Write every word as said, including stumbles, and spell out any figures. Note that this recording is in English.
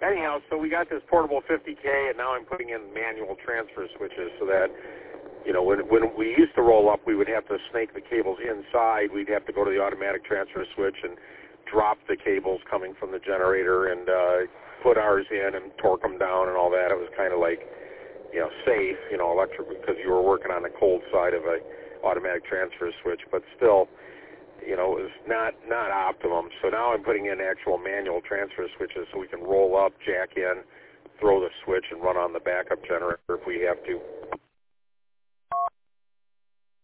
anyhow, so we got this portable fifty K, and now I'm putting in manual transfer switches so that, you know, when when we used to roll up, we would have to snake the cables inside. We'd have to go to the automatic transfer switch and drop the cables coming from the generator and uh, put ours in and torque them down and all that. It was kind of like, you know, safe, you know, electric, because you were working on the cold side of a automatic transfer switch, but still, you know, it was not, not optimum. So now I'm putting in actual manual transfer switches so we can roll up, jack in, throw the switch, and run on the backup generator if we have to.